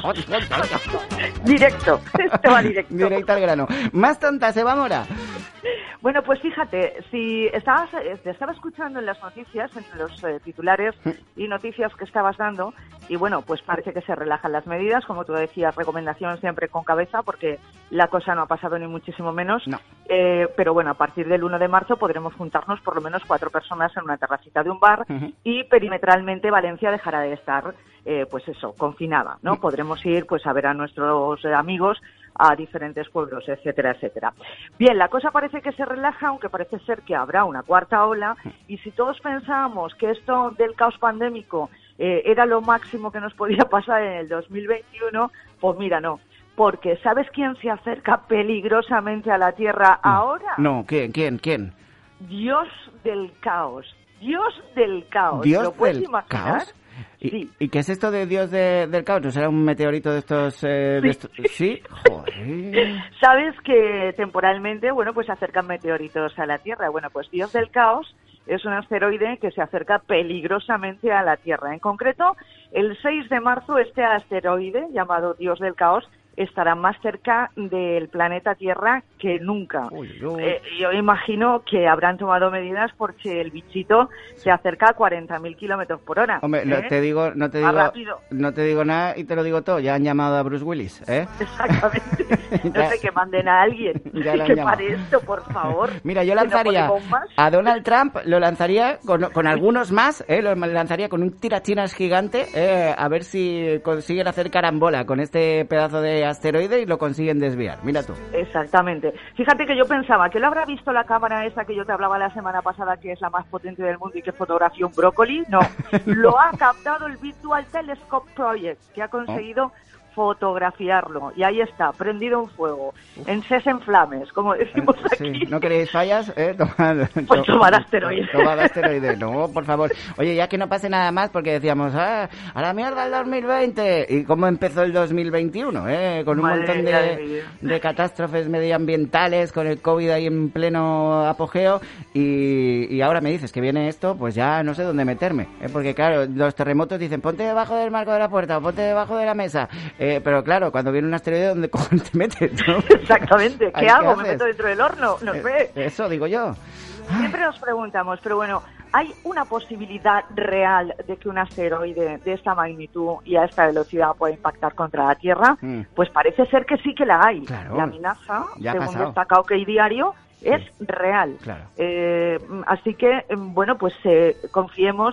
Directo, esto va directo. Directo al grano. Más tonta, Eva Mora. Bueno, pues fíjate, si te estaba escuchando en las noticias, en los titulares y noticias que estabas dando, y bueno, pues parece que se relajan las medidas, como tú decías, recomendación siempre con cabeza, porque la cosa no ha pasado ni muchísimo menos, no. Pero bueno, a partir del 1 de marzo podremos juntarnos por lo menos 4 personas en una terracita de un bar, y perimetralmente Valencia dejará de estar, pues eso, confinada, ¿no? Podremos ir pues a ver a nuestros amigos a diferentes pueblos, etcétera, etcétera. Bien, la cosa parece que se relaja, aunque parece ser que habrá una cuarta ola, y si todos pensábamos que esto del caos pandémico era lo máximo que nos podía pasar en el 2021, pues mira, no. Porque ¿sabes quién se acerca peligrosamente a la Tierra ahora? No, ¿quién? Dios del caos. ¿Dios del caos? ¿Dios ¿Lo puedes del imaginar? caos? ¿Y qué es esto de Dios del caos? ¿No será un meteorito de estos? ¿Sí? Joder. Sabes que temporalmente, bueno, pues se acercan meteoritos a la Tierra. Bueno, pues Dios del caos es un asteroide que se acerca peligrosamente a la Tierra. En concreto, el 6 de marzo este asteroide, llamado Dios del caos, estará más cerca del planeta Tierra que nunca. Yo imagino que habrán tomado medidas porque el bichito se acerca a 40.000 kilómetros por hora. Hombre, no te digo nada y te lo digo todo. Ya han llamado a Bruce Willis, Exactamente. No sé, que manden a alguien que pare esto, por favor. Mira, yo lanzaría a Donald Trump, lo lanzaría con algunos más, lo lanzaría con un tirachinas gigante, a ver si consiguen hacer carambola con este pedazo de asteroide y lo consiguen desviar. Mira tú. Exactamente. Fíjate que yo pensaba que lo habrá visto la cámara esa que yo te hablaba la semana pasada, que es la más potente del mundo y que fotografió un brócoli. No, lo ha captado el Virtual Telescope Project, que ha conseguido fotografiarlo, y ahí está, prendido en fuego, en ses en flames, como decimos aquí. ¿No queréis fallas? Tomad asteroide. Tomad asteroide, no, por favor. Oye, ya que no pase nada más, porque decíamos, a la mierda el 2020, y cómo empezó el 2021, con un montón de catástrofes medioambientales, con el COVID ahí en pleno apogeo, y ahora me dices que viene esto, pues ya no sé dónde meterme, porque claro, los terremotos dicen, ponte debajo del marco de la puerta, o ponte debajo de la mesa, pero claro, cuando viene un asteroide, ¿dónde cojones te metes, no? Exactamente. ¿Qué hago? ¿Me meto dentro del horno? No sé. Eso digo yo. Siempre nos preguntamos, pero bueno, ¿hay una posibilidad real de que un asteroide de esta magnitud y a esta velocidad pueda impactar contra la Tierra? Pues parece ser que sí que la hay. Claro. La amenaza, según destaca OK Diario, es real. Claro. Así que, bueno, pues confiemos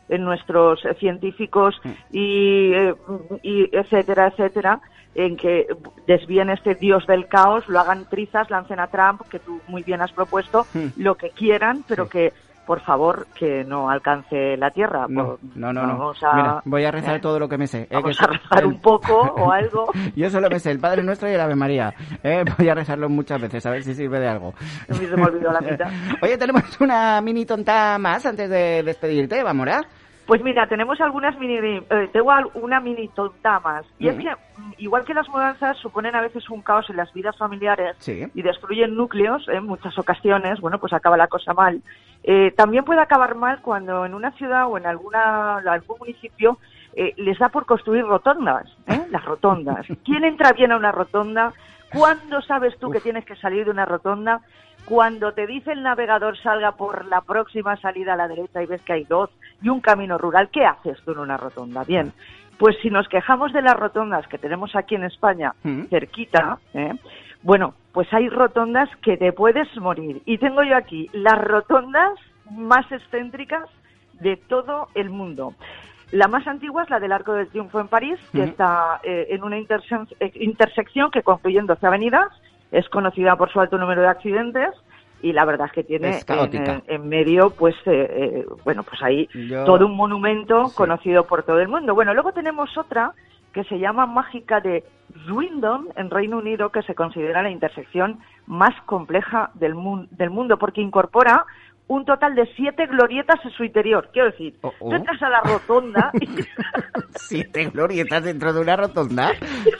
en nuestros científicos y etcétera, etcétera, en que desvíen este dios del caos, lo hagan trizas, lancen a Trump, que tú muy bien has propuesto, lo que quieran, pero que, por favor, que no alcance la Tierra. No. Mira, voy a rezar todo lo que me sé. Vamos a rezar un poco o algo. Yo solo me sé el Padre Nuestro y el Ave María. Voy a rezarlo muchas veces, a ver si sirve de algo. A mí se me olvidó la mitad. Oye, tenemos una mini tonta más antes de despedirte, Vamora. Pues mira, tenemos algunas tengo una mini tonta más. Y es que, igual que las mudanzas suponen a veces un caos en las vidas familiares y destruyen núcleos en muchas ocasiones, bueno, pues acaba la cosa mal. También puede acabar mal cuando en una ciudad o en algún municipio les da por construir rotondas, las rotondas. ¿Quién entra bien a una rotonda? ¿Cuándo sabes tú que tienes que salir de una rotonda? Cuando te dice el navegador salga por la próxima salida a la derecha y ves que hay 2 y un camino rural, ¿qué haces tú en una rotonda? Bien, pues si nos quejamos de las rotondas que tenemos aquí en España, cerquita, bueno, pues hay rotondas que te puedes morir. Y tengo yo aquí las rotondas más excéntricas de todo el mundo. La más antigua es la del Arco del Triunfo en París, que está en una intersección que confluye en 12 avenidas. Es conocida por su alto número de accidentes y la verdad es que tiene en medio, pues, bueno, pues ahí todo un monumento conocido por todo el mundo. Bueno, luego tenemos otra que se llama Mágica de Swindon, en Reino Unido, que se considera la intersección más compleja del mundo, porque incorpora un total de 7 glorietas en su interior. Quiero decir, tú entras a la rotonda y... 7 glorietas dentro de una rotonda.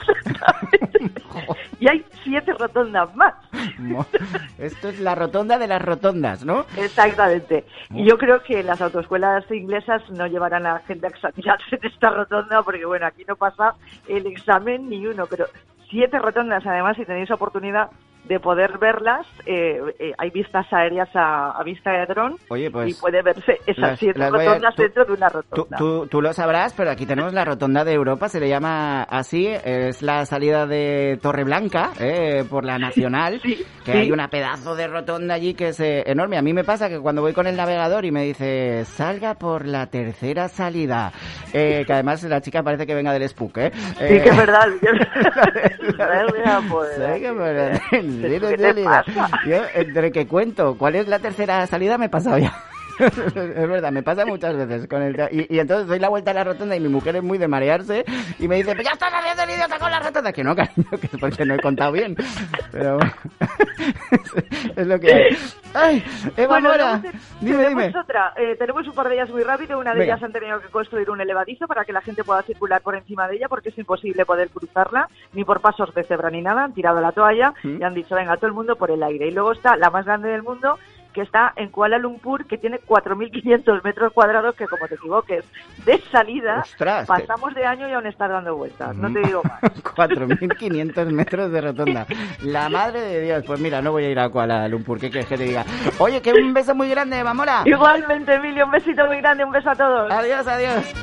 Y hay 7 rotondas más. Esto es la rotonda de las rotondas, ¿no? Exactamente. Y yo creo que las autoescuelas inglesas no llevarán a la gente a examinarse en esta rotonda, porque bueno, aquí no pasa el examen ni uno, pero 7 rotondas, además, si tenéis oportunidad de poder verlas, hay vistas aéreas a vista de dron. Oye, pues, y puede verse esas 7 rotondas dentro de una rotonda. Tú lo sabrás, pero aquí tenemos la rotonda de Europa, se le llama así, es la salida de Torreblanca, por la Nacional, hay una pedazo de rotonda allí que es enorme. A mí me pasa que cuando voy con el navegador y me dice, salga por la tercera salida, que además la chica parece que venga del Spook, Sí, que es verdad. Yo, entre que cuento cuál es la tercera salida, me he pasado ya. Es verdad, me pasa muchas veces con y entonces doy la vuelta a la rotonda y mi mujer es muy de marearse y me dice, pues ya estás haciendo el idiota con la rotonda. Que no, cariño, que es porque no he contado bien. Pero bueno, es lo que hay. Ay, Eva Mora, dime. Otra. Tenemos un par de ellas muy rápido. Una de ellas han tenido que construir un elevadizo para que la gente pueda circular por encima de ella, porque es imposible poder cruzarla, ni por pasos de cebra ni nada. Han tirado la toalla y han dicho, venga, todo el mundo por el aire. Y luego está la más grande del mundo, que está en Kuala Lumpur, que tiene 4.500 metros cuadrados, que como te equivoques de salida, pasamos de año y aún estás dando vueltas, no te digo más. 4.500 metros de rotonda. La madre de Dios. Pues mira, no voy a ir a Kuala Lumpur, ¿qué quieres que te diga? Oye, que un beso muy grande, Vamora. Igualmente, Emilio, un besito muy grande, un beso a todos. Adiós, adiós.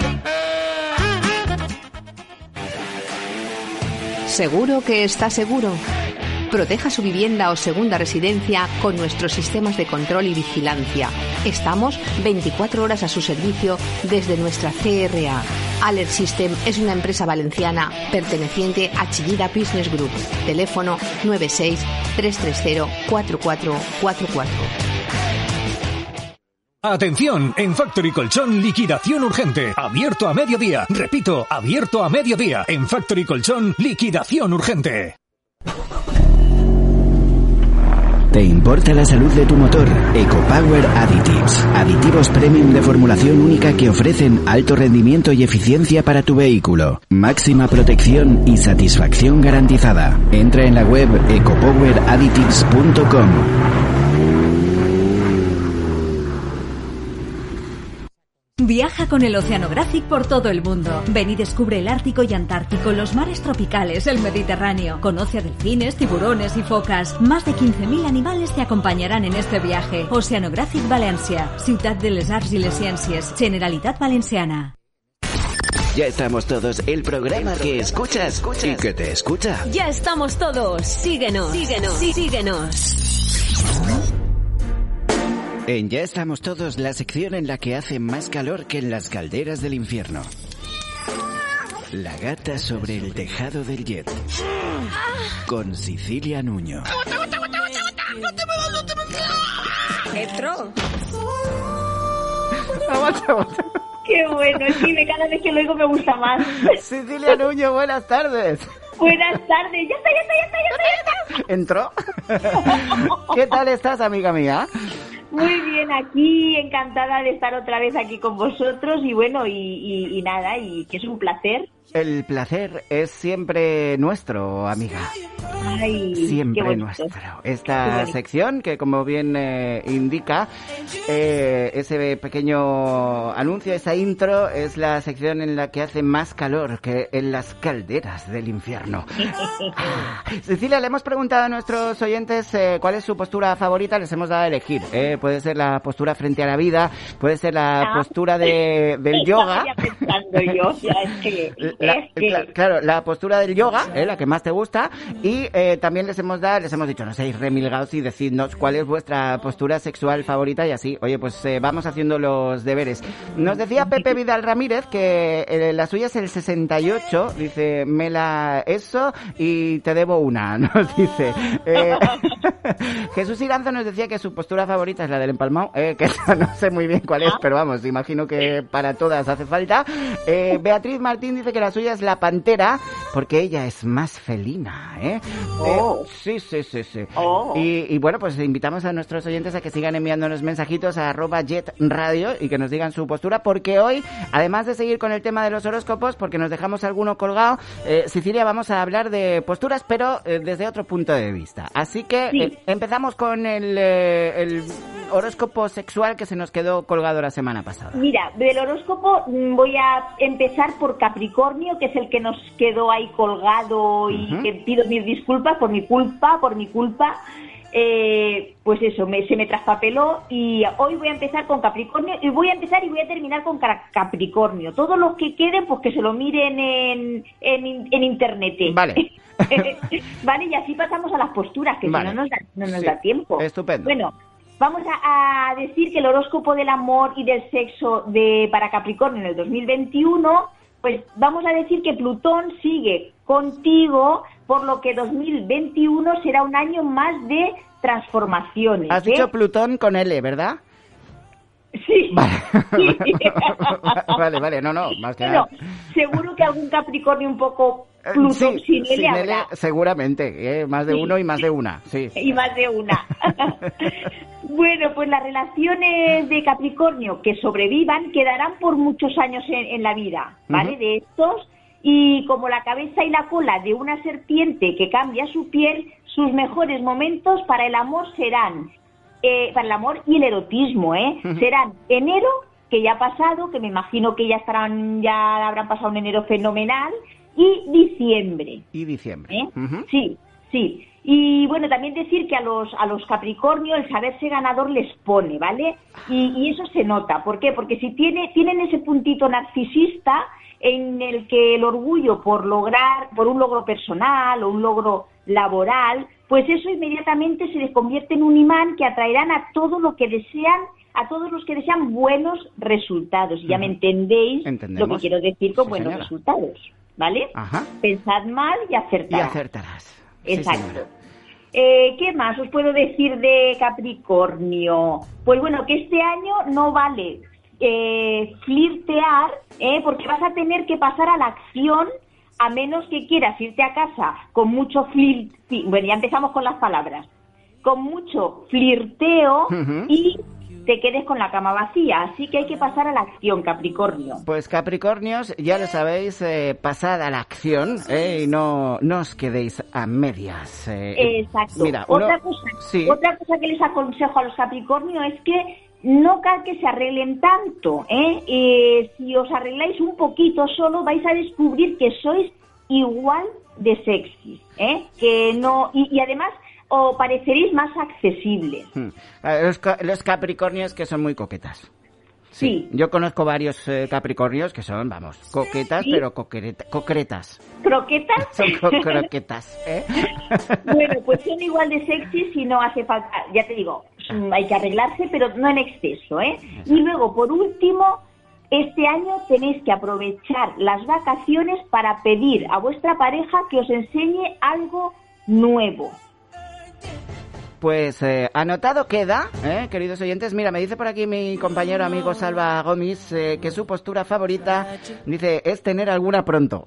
¿Seguro que está seguro? Proteja su vivienda o segunda residencia con nuestros sistemas de control y vigilancia. Estamos 24 horas a su servicio desde nuestra CRA. Alert System es una empresa valenciana perteneciente a Chillida Business Group. Teléfono 96 330 4444. Atención, en Factory Colchón, liquidación urgente. Abierto a mediodía. Repito, abierto a mediodía. En Factory Colchón, liquidación urgente. ¿Te importa la salud de tu motor? EcoPower Additives. Aditivos premium de formulación única que ofrecen alto rendimiento y eficiencia para tu vehículo. Máxima protección y satisfacción garantizada. Entra en la web ecopoweradditives.com. Viaja con el Oceanographic por todo el mundo. Ven y descubre el Ártico y Antártico, los mares tropicales, el Mediterráneo. Conoce a delfines, tiburones y focas. Más de 15.000 animales te acompañarán en este viaje. Oceanographic València, Ciutat de les Arts i les Ciències, Generalitat Valenciana. Ya estamos todos, el programa que escuchas y que te escucha. Ya estamos todos. Síguenos. En Ya estamos todos, la sección en la que hace más calor que en las calderas del infierno. La gata sobre el tejado del jet. Con Sicilia Nuño. Petro. Aguanta. Qué bueno, sí, cada vez que lo oigo me gusta más. Sicilia Nuño, buenas tardes. Buenas tardes, ya está. ¿Entró? ¿Qué tal estás, amiga mía? Muy bien, aquí encantada de estar otra vez aquí con vosotros y bueno, y nada, y que es un placer. El placer es siempre nuestro, amiga. Ay, siempre nuestro. Esta sección que, como bien indica, ese pequeño anuncio, esa intro, es la sección en la que hace más calor que en las calderas del infierno. Cecilia, le hemos preguntado a nuestros oyentes cuál es su postura favorita, les hemos dado a elegir. Puede ser la postura frente a la vida, puede ser la postura del yoga. Yo, ya Claro, la postura del yoga, la que más te gusta, y también les hemos dicho, no seáis remilgados y decidnos cuál es vuestra postura sexual favorita y así, oye, pues vamos haciendo los deberes. Nos decía Pepe Vidal Ramírez que la suya es el 68, dice, eso y te debo una, nos dice. Jesús Iranzo nos decía que su postura favorita es la del empalmado, que no sé muy bien cuál es, pero vamos, imagino que para todas hace falta. Beatriz Martín dice que la suya es la pantera, porque ella es más felina, sí. Y bueno, pues invitamos a nuestros oyentes a que sigan enviándonos mensajitos a @jetradio y que nos digan su postura, porque hoy, además de seguir con el tema de los horóscopos, porque nos dejamos alguno colgado, Sicilia, vamos a hablar de posturas, pero desde otro punto de vista. Así que empezamos con el horóscopo sexual que se nos quedó colgado la semana pasada. Mira, del horóscopo voy a empezar por Capricornio, que es el que nos quedó ahí colgado y que pido mis disculpas por mi culpa. Pues eso, se me traspapeló y hoy voy a empezar con Capricornio y voy a terminar con Capricornio. Todos los que queden, pues que se lo miren en internet. Vale. Vale, y así pasamos a las posturas, que vale. Si no nos da tiempo. Estupendo. Bueno, vamos a decir que el horóscopo del amor y del sexo para Capricornio en el 2021, pues vamos a decir que Plutón sigue contigo, por lo que 2021 será un año más de transformaciones. Has dicho Plutón con L, ¿verdad? Sí. Vale, sí. vale, no, más que nada. Seguro que algún Capricornio un poco Plutón sin L habrá. Seguramente, más de uno y más de una, sí. Y más de una. Bueno, pues las relaciones de Capricornio que sobrevivan quedarán por muchos años en la vida, ¿vale? De estos, y como la cabeza y la cola de una serpiente que cambia su piel, sus mejores momentos para el amor serán, para el amor y el erotismo, serán enero, que ya ha pasado, que me imagino que ya habrán pasado un enero fenomenal, y diciembre. Sí. Y bueno, también decir que a los Capricornio el saberse ganador les pone, ¿vale? Y eso se nota. ¿Por qué? Porque si tienen ese puntito narcisista en el que el orgullo por un logro personal o un logro laboral, pues eso inmediatamente se les convierte en un imán que atraerán a todos los que desean buenos resultados. Y ya me entendéis lo que quiero decir con buenos resultados, ¿vale? Ajá. Pensad mal y acertarás. Exacto. ¿Qué más os puedo decir de Capricornio? Pues bueno, que este año no vale flirtear, porque vas a tener que pasar a la acción, a menos que quieras irte a casa con mucho bueno, ya empezamos con las palabras, con mucho flirteo y te quedes con la cama vacía, así que hay que pasar a la acción, Capricornio. Pues Capricornios, ya lo sabéis, pasad a la acción y no os quedéis a medias. Exacto. Mira, otra cosa que les aconsejo a los Capricornios es que no que se arreglen tanto, si os arregláis un poquito solo vais a descubrir que sois igual de sexy, que no, y además o pareceréis más accesibles. Los Capricornios que son muy coquetas. Sí. Yo conozco varios Capricornios que son, vamos, coquetas, ¿sí? Pero concretas. ¿Croquetas? Son croquetas, ¿eh? Bueno, pues son igual de sexy si no hace falta, ya te digo, hay que arreglarse, pero no en exceso, ¿eh? Y luego, por último, este año tenéis que aprovechar las vacaciones para pedir a vuestra pareja que os enseñe algo nuevo. Pues anotado queda, queridos oyentes. Mira, me dice por aquí mi compañero amigo Salva Gómez que su postura favorita, dice, es tener alguna pronto.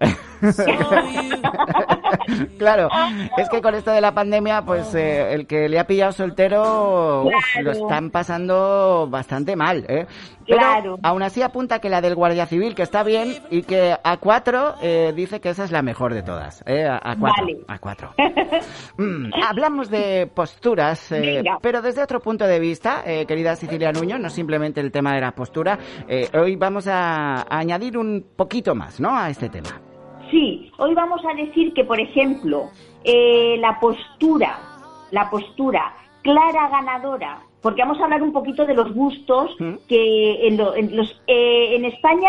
Claro, es que con esto de la pandemia, pues el que le ha pillado soltero, lo están pasando bastante mal, ¿eh? Pero claro. Aún así apunta que la del Guardia Civil, que está bien, y que a 4 dice que esa es la mejor de todas. A 4. Vale. A 4. Hablamos de posturas, pero desde otro punto de vista, querida Sicilia Nuño, no simplemente el tema de la postura. Hoy vamos a añadir un poquito más, ¿no?, a este tema. Sí, hoy vamos a decir que, por ejemplo, la postura clara ganadora, porque vamos a hablar un poquito de los gustos que en España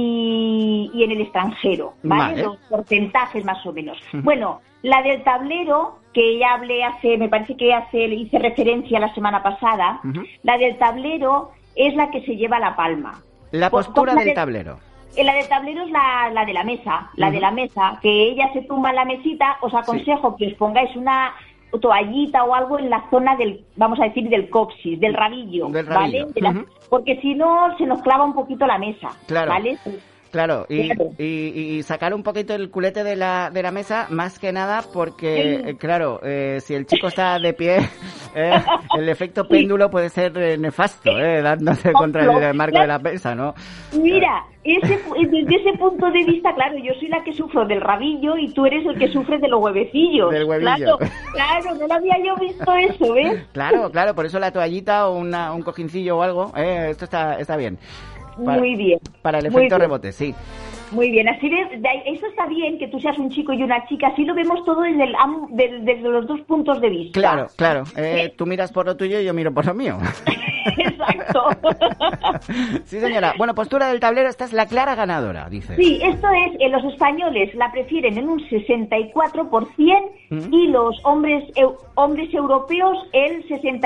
y en el extranjero, ¿vale? Los porcentajes más o menos. Bueno, la del tablero, que ya hablé me parece que hice referencia la semana pasada, la del tablero es la que se lleva la palma. La postura del tablero. La del tablero es la de la mesa, de la mesa, que ella se tumba en la mesita. Os aconsejo que os pongáis una toallita o algo en la zona del, vamos a decir, del coxis, del rabillo, ¿vale? Porque si no, se nos clava un poquito la mesa, claro. ¿vale? Claro, y sacar un poquito el culete de la mesa, más que nada porque, claro, si el chico está de pie, el efecto péndulo puede ser nefasto, dándose contra el marco de la mesa, ¿no? Mira, desde ese punto de vista, claro, yo soy la que sufro del rabillo y tú eres el que sufre de los huevecillos. Del huevillo. Claro, no lo había yo visto eso, ¿ves? Claro, por eso la toallita o un cojincillo o algo, esto está bien. Muy bien. Para el efecto rebote, sí. Muy bien, así eso está bien, que tú seas un chico y una chica, así lo vemos todo desde los dos puntos de vista. Claro. Tú miras por lo tuyo y yo miro por lo mío. Exacto. Sí, señora. Bueno, postura del tablero, esta es la clara ganadora, dice. Sí, esto es, los españoles la prefieren en un 64% y los hombres europeos el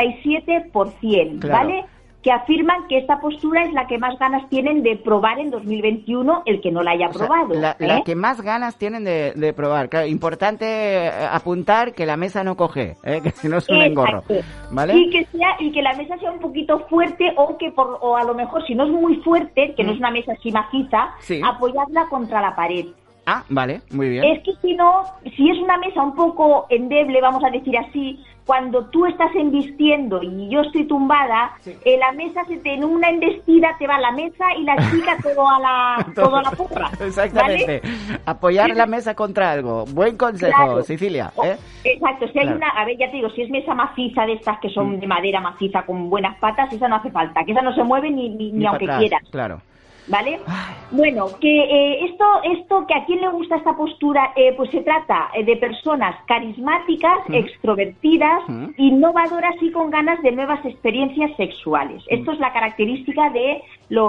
67%, claro. ¿vale? Que afirman que esta postura es la que más ganas tienen de probar en 2021 el que no la haya probado. La que más ganas tienen de probar. Claro, importante apuntar que la mesa no coge, que si no es un engorro, ¿vale? Y que la mesa sea un poquito fuerte o a lo mejor si no es muy fuerte, que no es una mesa así maciza, apoyarla contra la pared. Ah, vale, muy bien. Es que si no, si es una mesa un poco endeble, vamos a decir así, cuando tú estás embistiendo y yo estoy tumbada, la mesa en una embestida te va la mesa y la chica todo a la porra. Exactamente. ¿Vale? Apoyar la mesa contra algo. Buen consejo, claro. Sicilia. Exacto. Si hay a ver, ya te digo, si es mesa maciza de estas que son de madera maciza con buenas patas, esa no hace falta, que esa no se mueve ni aunque quieras. Claro. ¿Vale? Bueno, que esto que a quién le gusta esta postura, pues se trata de personas carismáticas, extrovertidas, innovadoras y con ganas de nuevas experiencias sexuales. Esto es la característica de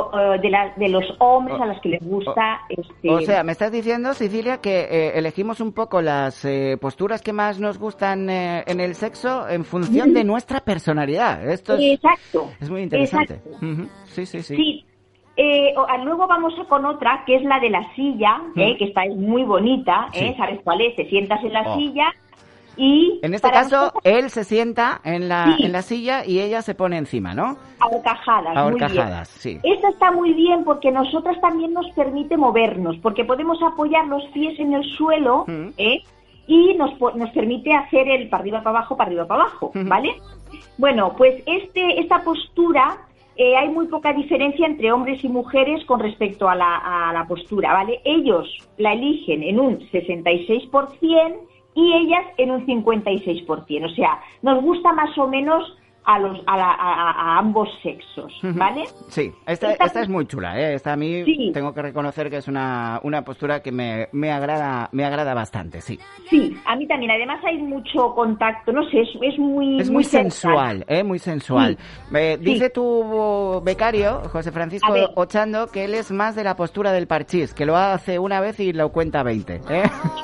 los hombres a los que les gusta O sea, me estás diciendo, Sicilia, que elegimos un poco las posturas que más nos gustan en el sexo en función de nuestra personalidad. Esto es muy interesante. Sí. Luego vamos con otra, que es la de la silla, que esta es muy bonita, ¿sabes cuál es? Te sientas en la silla y... En este caso, él se sienta en la silla y ella se pone encima, ¿no? Ahorcajadas, sí. Esta está muy bien porque nosotras también nos permite movernos, porque podemos apoyar los pies en el suelo, y nos permite hacer el para arriba, para abajo, ¿vale? Bueno, pues esta postura... hay muy poca diferencia entre hombres y mujeres con respecto a la postura, ¿vale? Ellos la eligen en un 66% y ellas en un 56%. O sea, nos gusta más o menos a ambos sexos, ¿vale? Sí, esta es muy chula, ¿eh? Esta a mí tengo que reconocer que es una postura que me agrada bastante, sí. Sí, a mí también. Además hay mucho contacto, no sé, es muy... Es muy sensual, muy sensual. Sí. Dice tu becario, José Francisco Ochando, que él es más de la postura del parchís, que lo hace una vez y lo cuenta 20, ¿eh?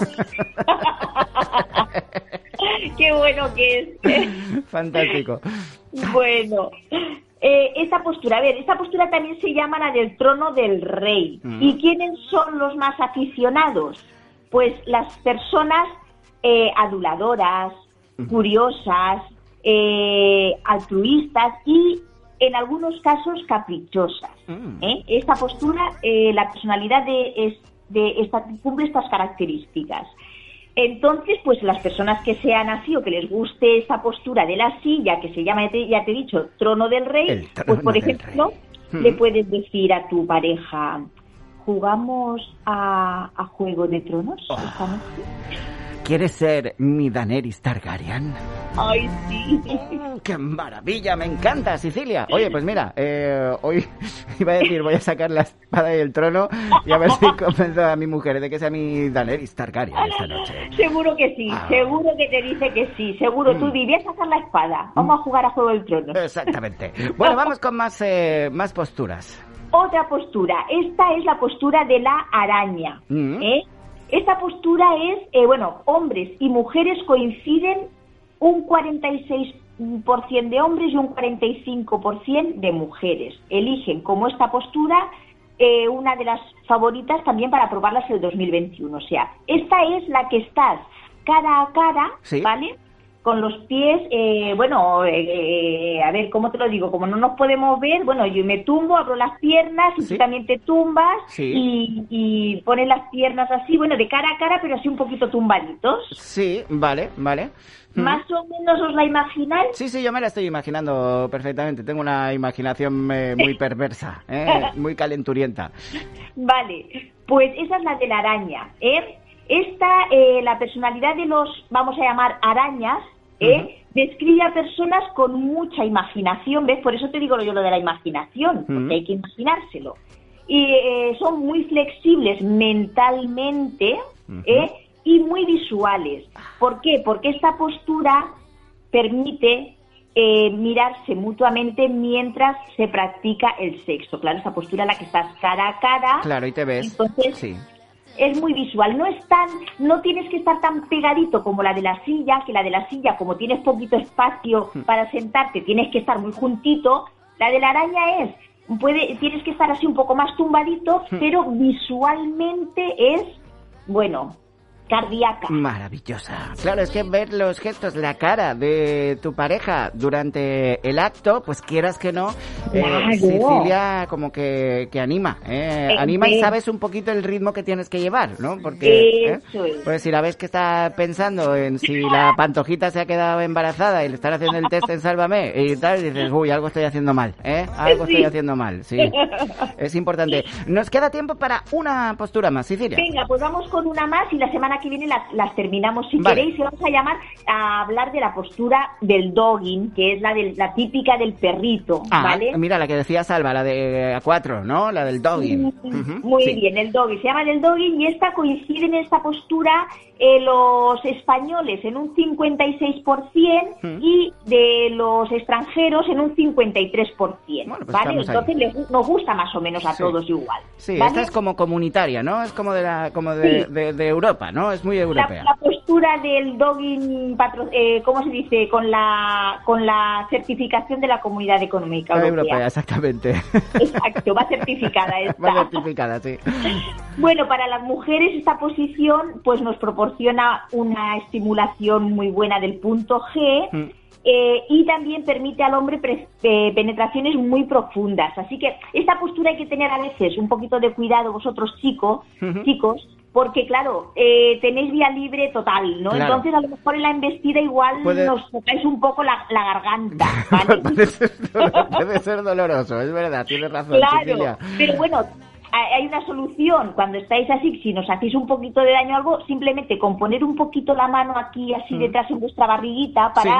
¡Qué bueno que es! Fantástico. Bueno, esta postura también se llama la del trono del rey. ¿Y quiénes son los más aficionados? Pues las personas aduladoras, curiosas, altruistas y en algunos casos caprichosas. Esta postura, la personalidad cumple estas características. Entonces, pues las personas que sean así o que les guste esta postura de la silla, que se llama, ya te he dicho, trono del rey, pues por ejemplo, le puedes decir a tu pareja, ¿jugamos a Juego de Tronos esta noche? ¿Quieres ser mi Daenerys Targaryen? ¡Ay, sí! ¡Qué maravilla! ¡Me encanta, Sicilia! Oye, pues mira, hoy iba a decir, voy a sacar la espada y el trono y a ver si convenzo a mi mujer de que sea mi Daenerys Targaryen esta noche. Seguro que sí, seguro que te dice que sí, seguro. Tú dirías sacar la espada. Vamos a jugar a Juego del Trono. Exactamente. Bueno, vamos con más posturas. Otra postura. Esta es la postura de la araña, Esta postura es, hombres y mujeres coinciden un 46% de hombres y un 45% de mujeres. Eligen como esta postura una de las favoritas también para probarlas el 2021. O sea, esta es la que estás cara a cara, ¿vale? Con los pies, a ver, ¿cómo te lo digo? Como no nos podemos ver, yo me tumbo, abro las piernas y tú también te tumbas y pones las piernas así, de cara a cara, pero así un poquito tumbaditos. Sí, vale. ¿Más o menos os la imagináis? Sí, yo me la estoy imaginando perfectamente. Tengo una imaginación muy perversa, muy calenturienta. Vale, pues esa es la de la araña, Esta, la personalidad de los, vamos a llamar arañas, describe a personas con mucha imaginación, ¿ves? Por eso te digo yo lo de la imaginación, porque hay que imaginárselo. Y son muy flexibles mentalmente, y muy visuales. ¿Por qué? Porque esta postura permite mirarse mutuamente mientras se practica el sexo. Claro, esta postura en la que estás cara a cara. Claro, y te ves. Entonces, es muy visual, no tienes que estar tan pegadito como la de la silla, que la de la silla, como tienes poquito espacio para sentarte, tienes que estar muy juntito. La de la araña tienes que estar así un poco más tumbadito, pero visualmente es, cardíaca. Maravillosa. Claro, es que ver los gestos, la cara de tu pareja durante el acto, pues quieras que no, Sicilia como que anima, anima y sabes un poquito el ritmo que tienes que llevar, ¿no? Porque pues si la ves que está pensando en si la pantojita se ha quedado embarazada y le están haciendo el test en Sálvame y tal, y dices, uy, algo estoy haciendo mal, estoy haciendo mal, sí. Es importante. Nos queda tiempo para una postura más, Sicilia. Venga, pues vamos con una más y la semana que viene las terminamos si queréis, y vamos a hablar de la postura del dogging, que es la típica del perrito, ¿vale? Mira, la que decía Salva, la de A4, ¿no? La del dogging. Muy bien, el dogging, se llama del dogging y esta coincide en esta postura los españoles en un 56% y de los extranjeros en un 53%, pues ¿vale? Entonces nos gusta más o menos a todos igual. Sí, ¿vale? Esta es como comunitaria, ¿no? Es como de Europa, ¿no? Es muy europea. La postura del dogging, ¿cómo se dice? Con la certificación de la Comunidad Económica Europea. Exactamente. Exacto, va certificada esta. Va certificada, sí. Bueno, para las mujeres esta posición pues nos proporciona una estimulación muy buena del punto G y también permite al hombre penetraciones muy profundas. Así que esta postura hay que tener a veces un poquito de cuidado vosotros chicos, porque claro, tenéis vía libre total, ¿no? Claro. Entonces a lo mejor en la embestida igual nos tocáis un poco la garganta, ¿vale? Puede ser doloroso, es verdad, tienes razón, claro, Cecilia. Pero bueno, hay una solución. Cuando estáis así, si nos hacéis un poquito de daño o algo, simplemente con poner un poquito la mano aquí así detrás en vuestra barriguita para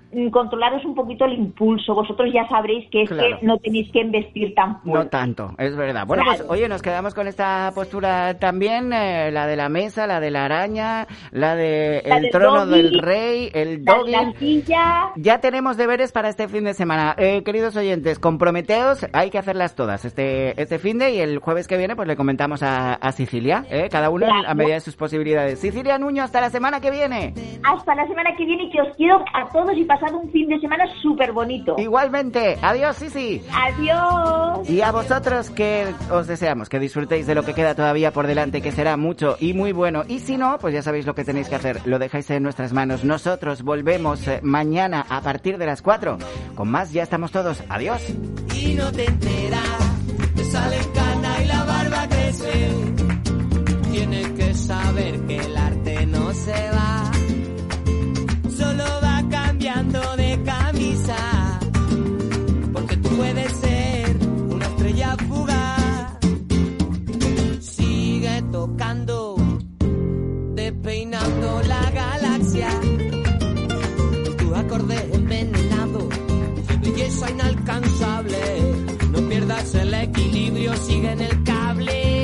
controlaros un poquito el impulso. Vosotros ya sabréis que es que no tenéis que embestir tan fuerte. No tanto, es verdad. Bueno, pues oye, nos quedamos con esta postura también, la de la mesa, la de la araña, la de el trono del rey, el doggy. La silla. Ya tenemos deberes para este fin de semana. Queridos oyentes, comprometeos, hay que hacerlas todas este fin de, y el jueves que viene pues le comentamos a Sicilia, cada uno a medida de sus posibilidades. Sicilia Nuño, hasta la semana que viene. Hasta la semana que viene, y que os quiero a todos y pasad un fin de semana súper bonito. Igualmente. Adiós, Sisi. Adiós. Y a vosotros, que os deseamos que disfrutéis de lo que queda todavía por delante, que será mucho y muy bueno. Y si no, pues ya sabéis lo que tenéis que hacer. Lo dejáis en nuestras manos. Nosotros volvemos mañana a partir de las 4. Con más, ya estamos todos. Adiós. Y no te enteras, te sale cana y la barba crece. Tienes que saber que el arte no se va, solo va cambiando de camisa, porque tú puedes ser una estrella fugaz. Sigue tocando, despeinando la galaxia, tu acorde envenenado, de belleza inalcanzable. No pierdas el equilibrio, sigue en el cable.